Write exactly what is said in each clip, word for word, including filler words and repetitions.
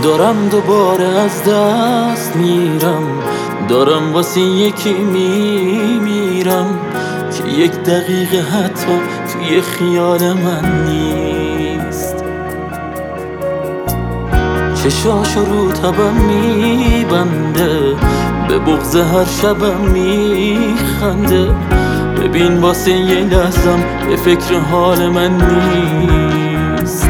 دارم دوباره از دست میرم، دارم واسه یکی میمیرم که یک دقیقه حتی توی خیال من نیست. چشاشو رو تبم میبنده، به بغض هر شبم میخنده. ببین واسه یه لحظم به فکر حال من نیست.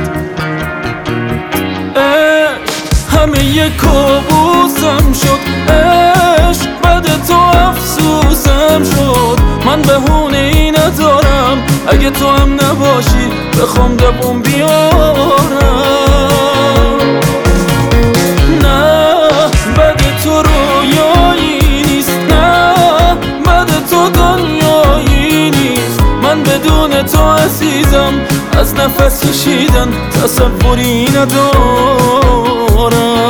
همه یه کابوسم شد عشق، بعد تو افسوسم شد. من بهونه ای ندارم اگه تو هم نباشی بخوام دووم بیارم. نه بعد تو رویایی نیست، نه بعد تو دنیایی نیست. من بدون تو عزیزم از نفس کشیدن تصوری ندارم.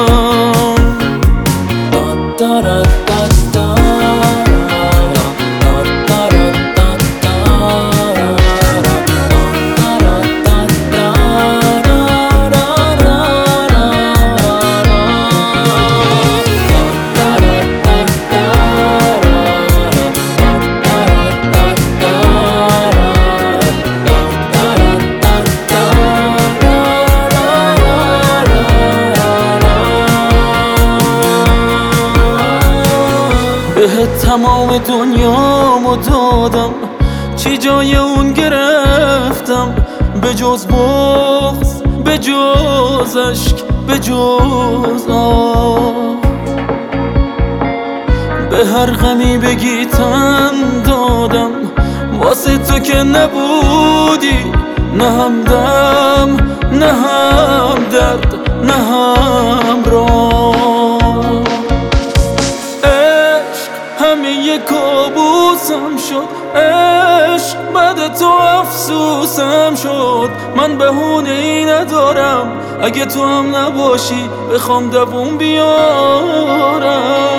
بهت تمام دنیامو دادم، چی جای اون گرفتم؟ به جز بغض، به جز عشق، به جز آه. به هر غمی بگی تن دادم، واسه تو که نبودی. نه همدم، نه هم درد، نه هم راه. همه یه کابوسم شد عشق، بعد تو افسوسم شد. من بهونه ای ندارم اگه تو هم نباشی بخوام دووم بیارم.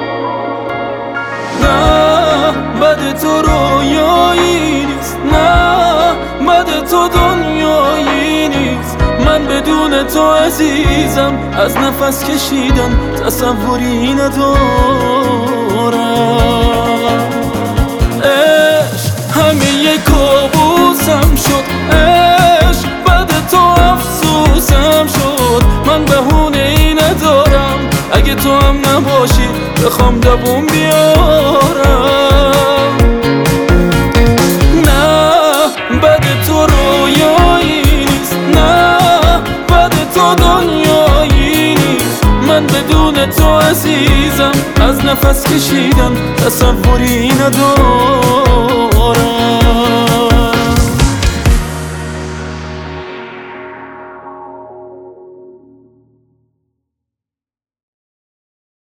نه بعد تو رویایی نیست، نه بعد تو دنیایی نیست. من بدون تو عزیزم از نفس کشیدن تصوری ندارم. عشق همه یه کابوسم شد عشق، بعد تو افسوسم شد. من بهونه ای ندارم اگه تو هم نباشی بخوام دووم بیارم. نه بعد تو رویایی نیست، نه بعد تو دنیایی نیست. من بدون تو عزیزم از نفس کشیدن تصوری ندارم.